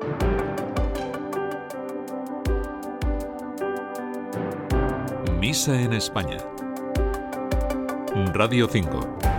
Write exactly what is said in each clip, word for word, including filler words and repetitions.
Misa en España. Radio cinco.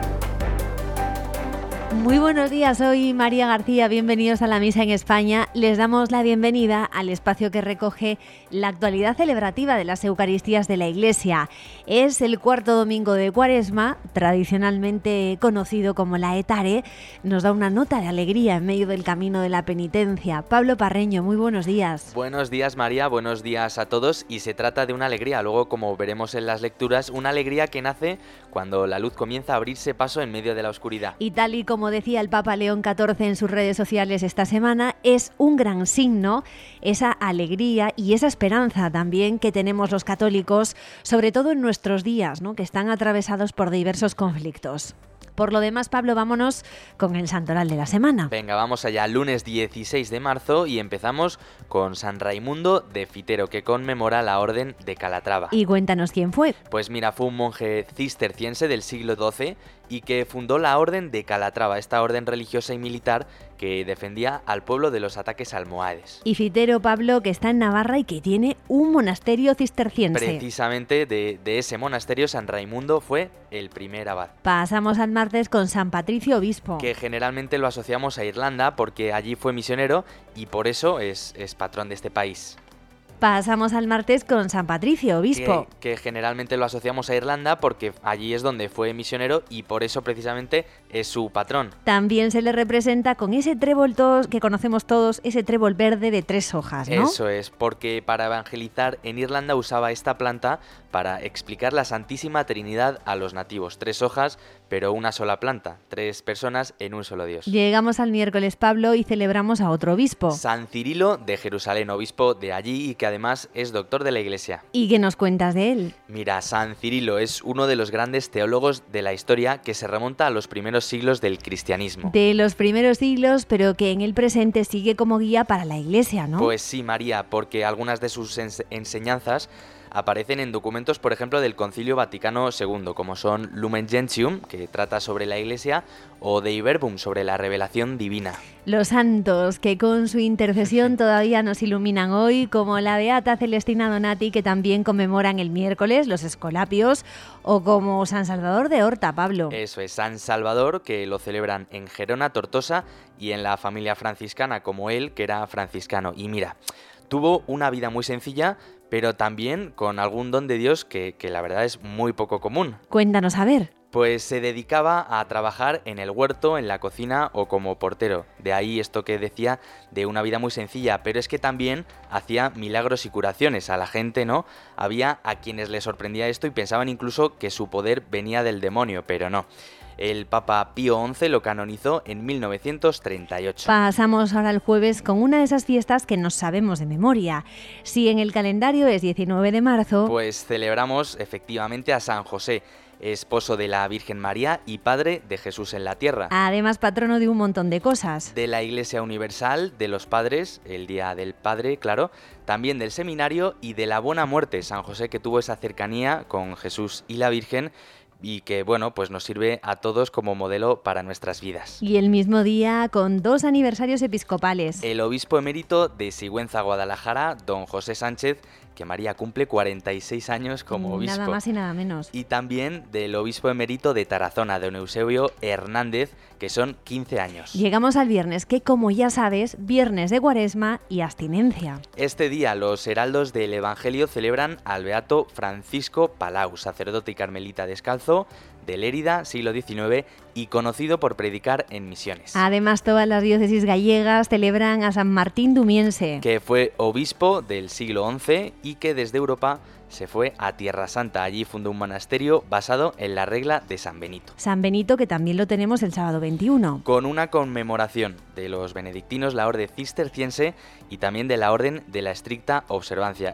Muy buenos días, soy María García, bienvenidos a la Misa en España. Les damos la bienvenida al espacio que recoge la actualidad celebrativa de las Eucaristías de la Iglesia. Es el cuarto domingo de Cuaresma, tradicionalmente conocido como la Etare. Nos da una nota de alegría en medio del camino de la penitencia. Pablo Parreño, muy buenos días. Buenos días, María, buenos días a todos. Y se trata de una alegría, luego como veremos en las lecturas, una alegría que nace cuando la luz comienza a abrirse paso en medio de la oscuridad. Y tal y como decía el Papa León catorce en sus redes sociales esta semana, es un gran signo esa alegría y esa esperanza también que tenemos los católicos, sobre todo en nuestros días, ¿no?, que están atravesados por diversos conflictos. Por lo demás, Pablo, vámonos con el santoral de la semana. Venga, vamos allá, lunes dieciséis de marzo, y empezamos con San Raimundo de Fitero, que conmemora la Orden de Calatrava. Y cuéntanos quién fue. Pues mira, fue un monje cisterciense del siglo doce y que fundó la Orden de Calatrava, esta orden religiosa y militar que defendía al pueblo de los ataques almohades. Y Fitero, Pablo, que está en Navarra y que tiene un monasterio cisterciense. Precisamente de, de ese monasterio, San Raimundo fue el primer abad. Pasamos al martes con San Patricio Obispo, que generalmente lo asociamos a Irlanda porque allí fue misionero y por eso es, es patrón de este país. Pasamos al martes con San Patricio Obispo, que, que generalmente lo asociamos a Irlanda porque allí es donde fue misionero y por eso precisamente es su patrón. También se le representa con ese trébol todos, que conocemos todos, ese trébol verde de tres hojas, ¿no? Eso es, porque para evangelizar en Irlanda usaba esta planta para explicar la Santísima Trinidad a los nativos. Tres hojas, pero una sola planta. Tres personas en un solo Dios. Llegamos al miércoles, Pablo, y celebramos a otro obispo. San Cirilo de Jerusalén, obispo de allí y que además es doctor de la Iglesia. ¿Y qué nos cuentas de él? Mira, San Cirilo es uno de los grandes teólogos de la historia que se remonta a los primeros siglos del cristianismo. De los primeros siglos, pero que en el presente sigue como guía para la Iglesia, ¿no? Pues sí, María, porque algunas de sus ens- enseñanzas aparecen en documentos, por ejemplo, del Concilio Vaticano segundo, como son Lumen Gentium, que trata sobre la Iglesia, o Dei Verbum, sobre la revelación divina. Los santos que con su intercesión todavía nos iluminan hoy, como la beata Celestina Donati, que también conmemoran el miércoles, los Escolapios, o como San Salvador de Horta, Pablo. Eso es, San Salvador, que lo celebran en Gerona, Tortosa, y en la familia franciscana, como él, que era franciscano. Y mira, tuvo una vida muy sencilla, pero también con algún don de Dios que, que la verdad es muy poco común. Cuéntanos a ver. Pues se dedicaba a trabajar en el huerto, en la cocina o como portero. De ahí esto que decía de una vida muy sencilla, pero es que también hacía milagros y curaciones a la gente, ¿no? Había a quienes les sorprendía esto y pensaban incluso que su poder venía del demonio, pero no. El Papa Pío once lo canonizó en mil novecientos treinta y ocho. Pasamos ahora al jueves con una de esas fiestas que nos sabemos de memoria. Si en el calendario es diecinueve de marzo... Pues celebramos efectivamente a San José, esposo de la Virgen María y padre de Jesús en la tierra. Además, patrono de un montón de cosas. De la Iglesia Universal, de los padres, el Día del Padre, claro, también del seminario y de la Buena Muerte. San José, que tuvo esa cercanía con Jesús y la Virgen y que, bueno, pues nos sirve a todos como modelo para nuestras vidas. Y el mismo día con dos aniversarios episcopales. El obispo emérito de Sigüenza, Guadalajara, don José Sánchez, que María cumple cuarenta y seis años como obispo. Nada más y nada menos. Y también del obispo emérito de Tarazona, don Eusebio Hernández, que son quince años. Llegamos al viernes, que como ya sabes, viernes de Cuaresma y abstinencia. Este día los heraldos del Evangelio celebran al beato Francisco Palau, sacerdote y carmelita descalzo de Lérida, siglo diecinueve, y conocido por predicar en misiones. Además, todas las diócesis gallegas celebran a San Martín Dumiense, que fue obispo del siglo once y que desde Europa se fue a Tierra Santa. Allí fundó un monasterio basado en la regla de San Benito. San Benito, que también lo tenemos el sábado veintiuno. Con una conmemoración de los benedictinos, la orden cisterciense y también de la orden de la estricta observancia. Es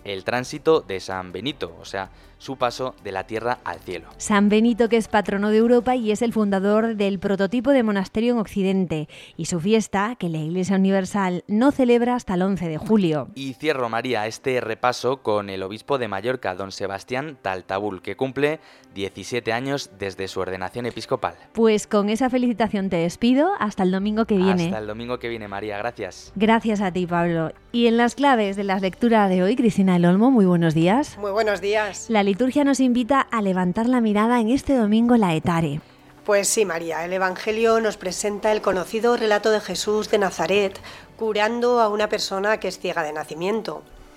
el tránsito de San Benito, o sea, su paso de la tierra al cielo. San Benito, que es patrono de Europa y es el fundador del prototipo de monasterio en Occidente, y su fiesta, que la Iglesia Universal no celebra hasta el once de julio. Y cierro, María, este repaso con el obispo de Mallorca, don Sebastián Taltabul, que cumple diecisiete años desde su ordenación episcopal. Pues con esa felicitación te despido, hasta el domingo que viene. Hasta el domingo que viene, María, gracias. Gracias a ti, Pablo. Y en las claves de la lectura de hoy, Cristina del Olmo, muy buenos días. Muy buenos días. La liturgia nos invita a levantar la mirada en este domingo laetare. Pues sí, María, el Evangelio nos presenta el conocido relato de Jesús de Nazaret curando a una persona que es ciega de nacimiento.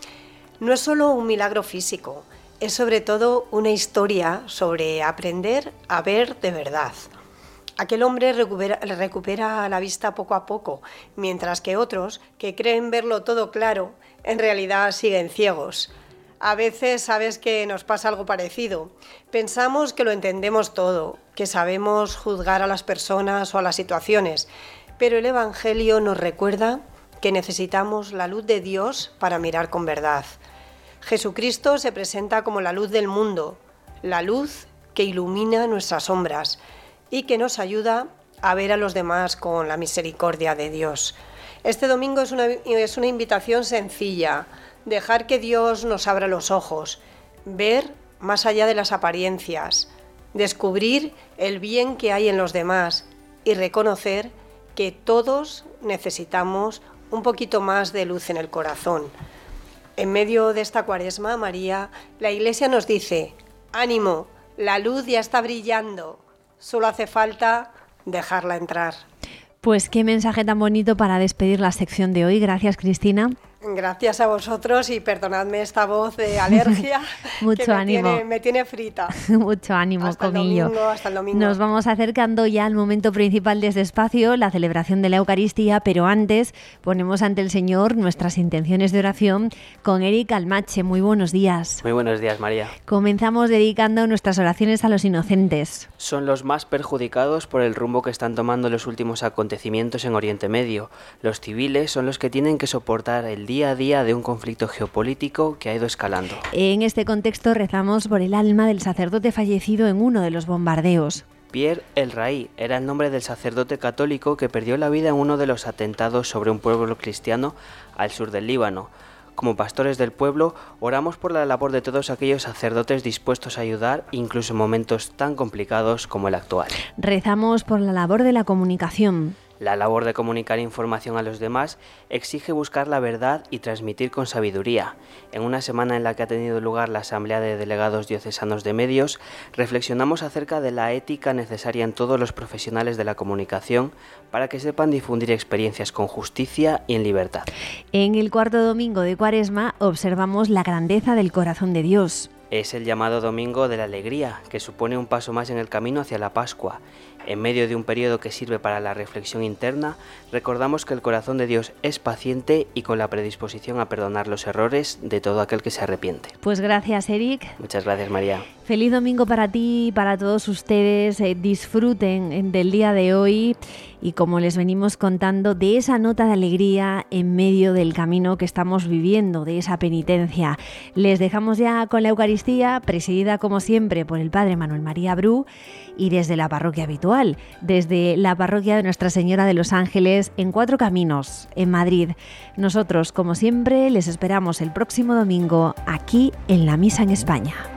No es solo un milagro físico, es sobre todo una historia sobre aprender a ver de verdad. Aquel hombre recupera, recupera la vista poco a poco, mientras que otros, que creen verlo todo claro, en realidad siguen ciegos. A veces sabes que nos pasa algo parecido. Pensamos que lo entendemos todo, que sabemos juzgar a las personas o a las situaciones, pero el Evangelio nos recuerda que necesitamos la luz de Dios para mirar con verdad. Jesucristo se presenta como la luz del mundo, la luz que ilumina nuestras sombras y que nos ayuda a ver a los demás con la misericordia de Dios. Este domingo es una, es una invitación sencilla, dejar que Dios nos abra los ojos, ver más allá de las apariencias, descubrir el bien que hay en los demás y reconocer que todos necesitamos un poquito más de luz en el corazón. En medio de esta Cuaresma, María, la Iglesia nos dice: ánimo, la luz ya está brillando, solo hace falta dejarla entrar. Pues qué mensaje tan bonito para despedir la sección de hoy. Gracias, Cristina. Gracias a vosotros y perdonadme esta voz de alergia. Mucho que me ánimo. Tiene, me tiene frita. Mucho ánimo, hasta Comillo. El domingo, hasta el domingo. Nos vamos acercando ya al momento principal de este espacio, la celebración de la Eucaristía, pero antes ponemos ante el Señor nuestras intenciones de oración con Eric Almache. Muy buenos días. Muy buenos días, María. Comenzamos dedicando nuestras oraciones a los inocentes. Son los más perjudicados por el rumbo que están tomando los últimos acontecimientos en Oriente Medio. Los civiles son los que tienen que soportar el día a día de un conflicto geopolítico que ha ido escalando. En este contexto rezamos por el alma del sacerdote fallecido en uno de los bombardeos. Pierre El Raí era el nombre del sacerdote católico que perdió la vida en uno de los atentados sobre un pueblo cristiano al sur del Líbano. Como pastores del pueblo, oramos por la labor de todos aquellos sacerdotes dispuestos a ayudar, incluso en momentos tan complicados como el actual. Rezamos por la labor de la comunicación. La labor de comunicar información a los demás exige buscar la verdad y transmitir con sabiduría. En una semana en la que ha tenido lugar la Asamblea de Delegados Diocesanos de Medios, reflexionamos acerca de la ética necesaria en todos los profesionales de la comunicación para que sepan difundir experiencias con justicia y en libertad. En el cuarto domingo de Cuaresma observamos la grandeza del corazón de Dios. Es el llamado Domingo de la Alegría, que supone un paso más en el camino hacia la Pascua. En medio de un periodo que sirve para la reflexión interna, recordamos que el corazón de Dios es paciente y con la predisposición a perdonar los errores de todo aquel que se arrepiente. Pues gracias, Eric. Muchas gracias, María. Feliz domingo para ti y para todos ustedes. Eh, disfruten del día de hoy y, como les venimos contando, de esa nota de alegría en medio del camino que estamos viviendo, de esa penitencia. Les dejamos ya con la Eucaristía, presidida como siempre por el Padre Manuel María Bru, y desde la parroquia habitual, desde la parroquia de Nuestra Señora de los Ángeles en Cuatro Caminos, en Madrid. Nosotros, como siempre, les esperamos el próximo domingo aquí en la Misa en España.